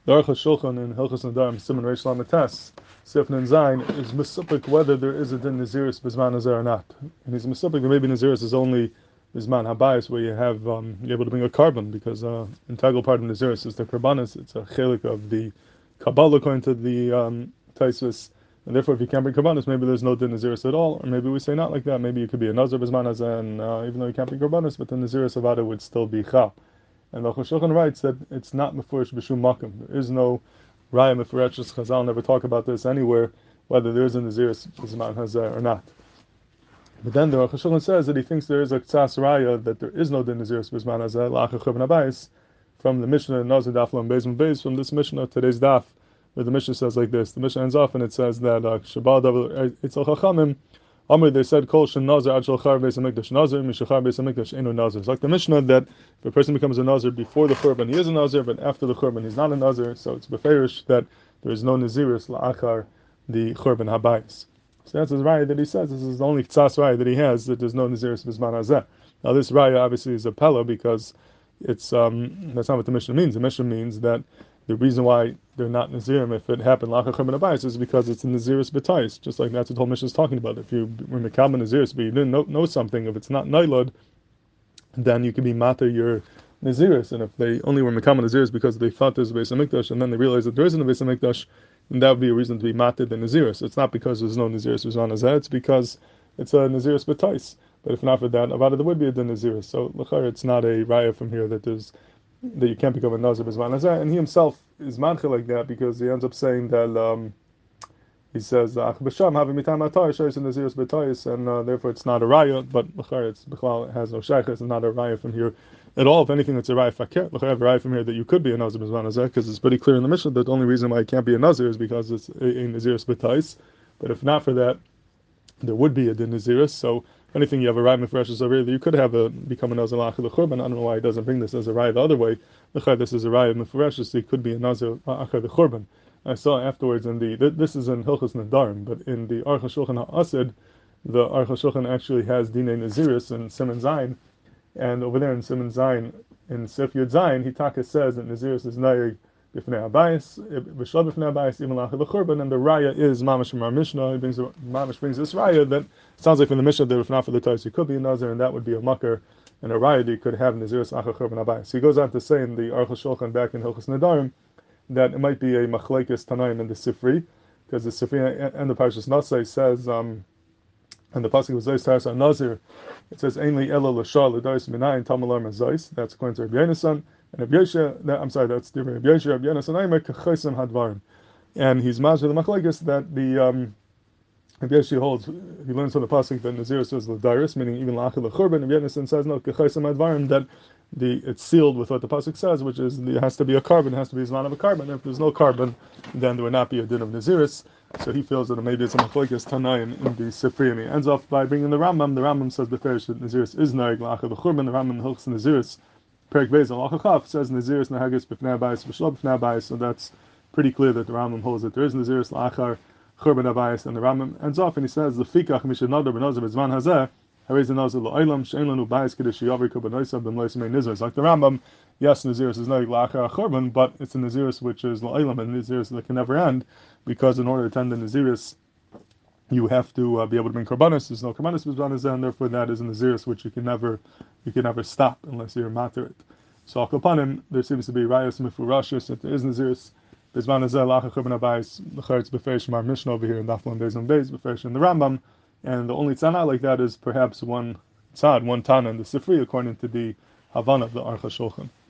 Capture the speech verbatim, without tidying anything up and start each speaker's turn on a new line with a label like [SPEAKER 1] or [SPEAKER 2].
[SPEAKER 1] The Aruch HaShulchan in Hilchos Nadarim, Siman Reish Lamed Tes, Sifn and Zayin, is mesupik whether there is a din Naziris Bizman Hazeh or not. And he's mesupik that maybe Naziris is only Bizman Habayis, where you have, um, you're able to bring a carbon, because uh, integral part of Naziris is the Karbanis, it's a chelik of the Kabbalah according to the um, Taisvis, and therefore if you can't bring Karbanis, maybe there's no din Naziris at all, or maybe we say not like that, maybe you could be a Nazir Bizman Hazeh, and uh, even though you can't bring Karbanis, but the Naziris Avada would still be Chal. And the Shulchan writes that it's not mefurish b'shum makom. There is no raya mefurish. Chazal never talk about this anywhere, whether there is a naziris b'zman hazeh or not. But then the Rosh Shulchan says that he thinks there is a ksas raya that there is no din naziris b'zman hazeh la'achar churban habayis from the Mishnah Nazir Daf Lam Beis Beis from this Mishnah today's Daf, where the Mishnah says like this. The Mishnah ends off and it says that Shabbat Itzel Chachamim. Amr, they said, Kol Shen Nazir Ad Shalchar Beis HaMikdash Nazir, Mishachar Beis HaMikdash Enu Nazir. It's like the Mishnah that if a person becomes a Nazir before the Churban, he is a Nazir, but after the Churban, he's not a Nazir, so it's beferish that there is no Naziris la'achar the Churban Habayis. So that's his raya that he says. This is the only tzas raya that he has, that there's no Naziris Bizman Hazeh. Now this raya obviously is a pella because it's um, that's not what the Mishnah means. The Mishnah means that the reason why they're not Nazirim if it happened Lachar Churban Habayis is because it's a Naziris B'tais, just like that's what the whole Mishnah is talking about. If you were Mekabel Naziris but you didn't know, know something, if it's not Nailod, then you can be Mata your Naziris. And if they only were Mekabel Naziris because they thought there's a Beis HaMikdash and then they realized that there isn't a Beis HaMikdash, then that would be a reason to be Mata the Naziris. It's not because there's no Naziris Bizman Hazeh, it's because it's a Naziris B'tais. But if not for that, Avada there would be a din Naziris. So L'char, it's not a raya from here that there's that you can't become a Nazir Bizman Hazeh, and he himself is mancha like that because he ends up saying that um, he says Ach b'sham having mitam atar shayis and Naziris b'tayis, and uh, therefore it's not a raya. But l'char it's b'chlal it has no shaychus. It's not a raya from here at all. If anything, it's a raya fakir. L'char have a raya from here that you could be a Nazir Bizman Hazeh because it's pretty clear in the Mishnah that the only reason why it can't be a Nazir is because it's a, a Naziris b'tayis. But if not for that, there would be a din Naziris. So if anything, you have a raya mefreshes over here that you could have a become a nazir la'achar the churban. I don't know why he doesn't bring this as a raya the other way. L'char, this is a raya mefreshes, so he could be a nazir la'achar the churban. I saw afterwards in the this is in Hilchos Nadarim, but in the Aruch HaShulchan HaAsid, the Aruch HaShulchan actually has dinei naziris in Siman Zayin, and over there in Siman Zayin in Sif Yud Zayin, Hitaka says that naziris is nayig b'fnei habayis, b'shal b'fnei habayis, even la'achar the churban, and the raya is mamash from our Mishnah. He brings mamash brings this raya that sounds like from the Mishnah that if not for the Tais, you could be a Nazir, and that would be a Makar, and a Raya that you could have Naziris Achar Churban Habayis. So he goes on to say in the Aruch HaShulchan back in Hilchos Nadarim that it might be a Machlekes Tanaim in the Sifri, because the Sifri and the Parshas Nasai says, um, and the pasuk of Zayis Taras Nazir, it says Ainli Ela L'Shar L'Dais Minayin Tamalar Mazais. That's according to Rabbi Yonasan, and Rabbi Yosha. I'm sorry, that's the Rabbi Yosha. Rabbi Yonasan Aimer Kachaisim Hadvarim, and he's mazir the Machlekes that the um, Rabbi Yoshi holds, he learns from the pasuk that Nazir says l'dairis, meaning even la'achar l'churban. Rabbi Yonasan says no, k'chaisam advarim, that the it's sealed with what the pasuk says, which is it has to be a carbon, it has to be a zman of a carbon. If there's no carbon, then there would not be a din of Naziris. So he feels that maybe it's a machlokes tanaim in the Sifri, and he ends off by bringing the Rambam. The Rambam says beferish that Naziris is naig la'achar l'churban. The Rambam Hilchos Naziris Perek Beis al Chaf says Naziris nahagis b'fnei habayis v'shlo b'fnei habayis. So that's pretty clear that the Rambam holds that there is Naziris la'achar Churban Habayis, and the Rambam ends off and he says the Fikach Mishad Nadar B'Nazir B'Zman Hazeh Harei Nazir Lo'Olam She'en Lanu Bayis Kiddush Yavi Kurbanoisa B'Mlois Mei Nizar. It's like the Rambam. Yes, Naziris is not la'achar Churban, but it's a Naziris which is Lo'Olam, and Naziris that can never end, because in order to attend the Naziris, you have to uh, be able to bring Korbanos. There's no Korbanos B'Zman Hazeh, and therefore that is a Naziris which you can never you can never stop unless you're matir it. So upon him, there seems to be Rayas Mefurashis that there is Naziris. Bizman Hazeh la'achar Churban Habayis, l'char it's beferish from our Mishnah over here in Daf Lam Beis and Beis, beferish in the Rambam, and the only tzana like that is perhaps one tzad, one tana in the Sifri, according to the Havana of the Aruch HaShulchan.